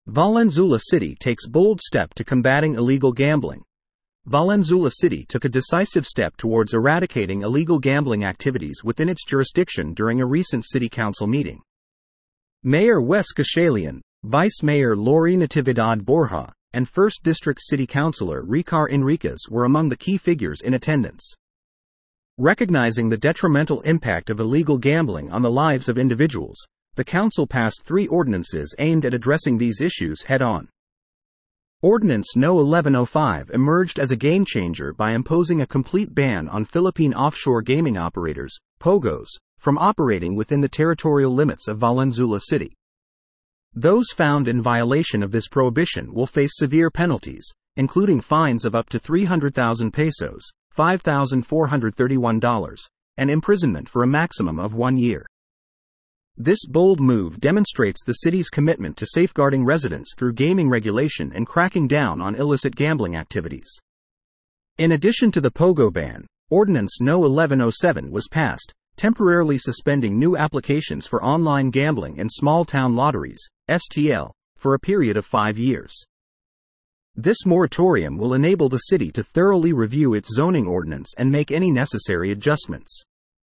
Valenzuela City takes bold step to combating illegal gambling. Valenzuela City took a decisive step towards eradicating illegal gambling activities within its jurisdiction during a recent city council meeting. Mayor Wes Gashalian, Vice Mayor Lori Natividad Borja, and 1st District City Councilor Ricard Enriquez were among the key figures in attendance. Recognizing the detrimental impact of illegal gambling on the lives of individuals, the council passed 3 ordinances aimed at addressing these issues head-on. Ordinance No. 1105 emerged as a game-changer by imposing a complete ban on Philippine offshore gaming operators, POGOs, from operating within the territorial limits of Valenzuela City. Those found in violation of this prohibition will face severe penalties, including fines of up to 300,000 pesos, $5,431, and imprisonment for a maximum of 1 year. This bold move demonstrates the city's commitment to safeguarding residents through gaming regulation and cracking down on illicit gambling activities. In addition to the POGO ban, Ordinance No. 1107 was passed, temporarily suspending new applications for online gambling and small-town lotteries, STL, for a period of 5 years. This moratorium will enable the city to thoroughly review its zoning ordinance and make any necessary adjustments.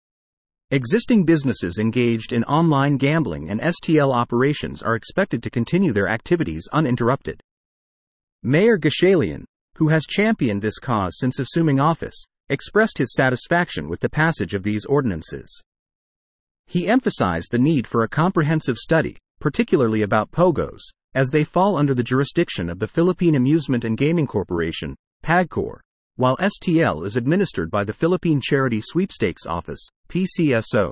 Existing businesses engaged in online gambling and STL operations are expected to continue their activities uninterrupted. Mayor Gashalian, who has championed this cause since assuming office, expressed his satisfaction with the passage of these ordinances. He emphasized the need for a comprehensive study, particularly about POGOs, as they fall under the jurisdiction of the Philippine Amusement and Gaming Corporation, PAGCOR, while STL is administered by the Philippine Charity Sweepstakes Office, PCSO.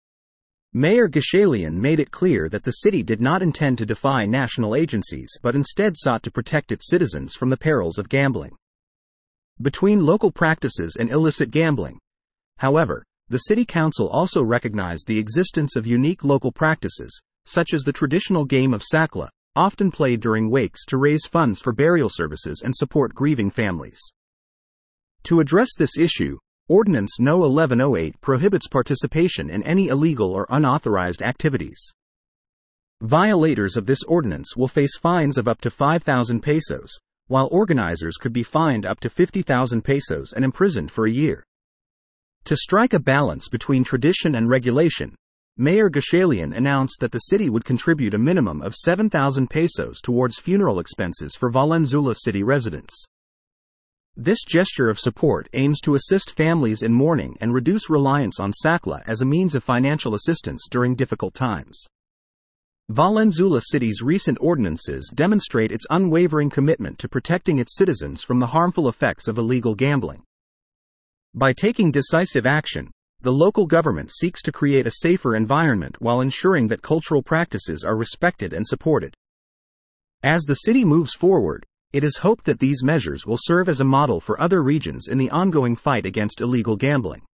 Mayor Gashalian made it clear that the city did not intend to defy national agencies but instead sought to protect its citizens from the perils of gambling. Between local practices and illicit gambling, however, the city council also recognized the existence of unique local practices, such as the traditional game of sakla, often played during wakes to raise funds for burial services and support grieving families. To address this issue, Ordinance No. 1108 prohibits participation in any illegal or unauthorized activities. Violators of this ordinance will face fines of up to 5,000 pesos, while organizers could be fined up to 50,000 pesos and imprisoned for a year. To strike a balance between tradition and regulation, Mayor Gashalian announced that the city would contribute a minimum of 7,000 pesos towards funeral expenses for Valenzuela City residents. This gesture of support aims to assist families in mourning and reduce reliance on sakla as a means of financial assistance during difficult times. Valenzuela City's recent ordinances demonstrate its unwavering commitment to protecting its citizens from the harmful effects of illegal gambling. By taking decisive action, the local government seeks to create a safer environment while ensuring that cultural practices are respected and supported. As the city moves forward, it is hoped that these measures will serve as a model for other regions in the ongoing fight against illegal gambling.